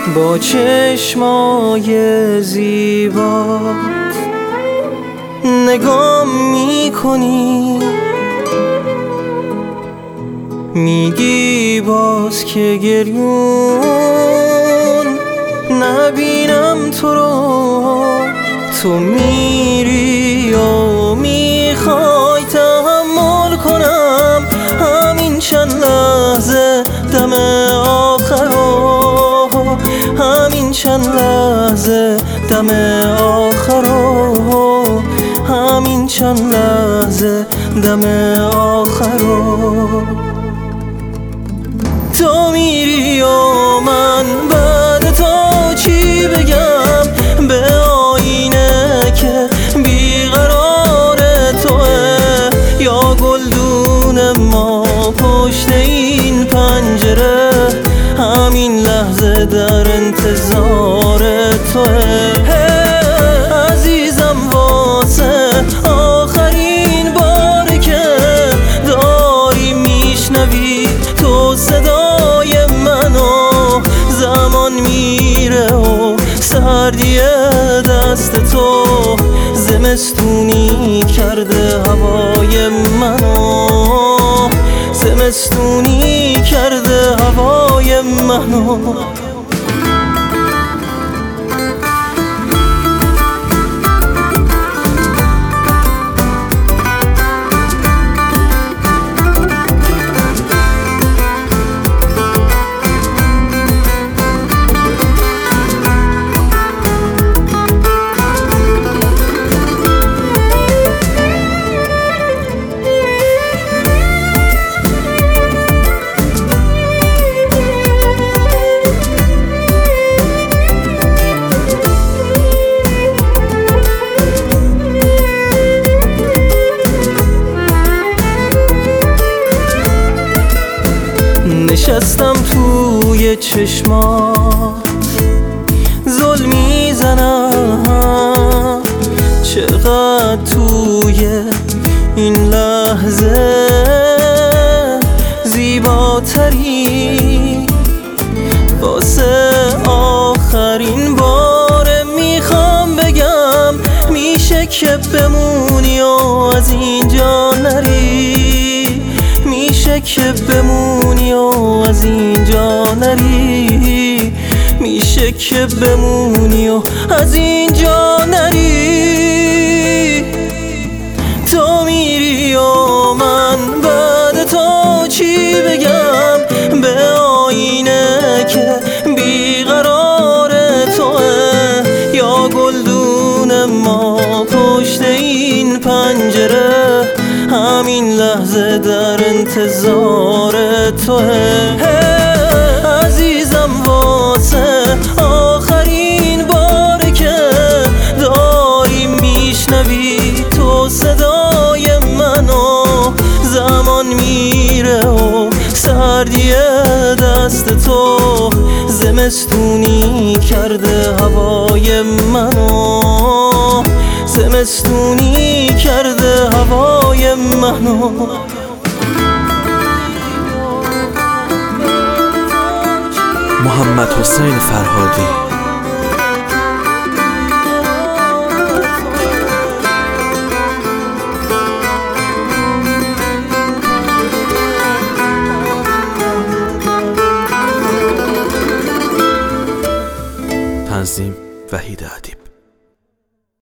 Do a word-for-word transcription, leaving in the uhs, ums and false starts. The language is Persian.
با چشمای زیبا نگام میکنی، میگی باز که گریون نبینم تو رو. تو میری و میخوای تحمل کنم همین چند لحظه دم آخرو، همین چند لحظه دم آخرو، همین چند لحظه دم آخرو. تو میری و من بعد تو چی بگم به آینه که بیقرار توه، یا گلدون ما پشت این پنجره همین لحظه در انتظار توه. عزیزم واسه آخرین بار که داری میشنوی تو صدای منو، زمان میره و سردی دست تو زمستونی کرده هوای منو، زمستونی کرده هوای منو. نشستم توی چشمات زل میزنم، چقدر توی این لحظه زیباتری. واسه آخرین بار میخوام بگم میشه که بمونی و از اینجا نری، میشه که بمونی و از اینجا نری، میشه که بمونی و از اینجا نری. تو میری و من بعد تو چی بگم به آینه که بیقرار توه، یا گلدون ما پشت این پنجره همین لحظه در انتظار توه. عزیزم واسه آخرین بار که داری میشنوی تو صدای منو، زمان میره و سردی دست تو زمستونی کرده هوای منو، زمستونی کرده هوای منو. محمد حسین فرهادی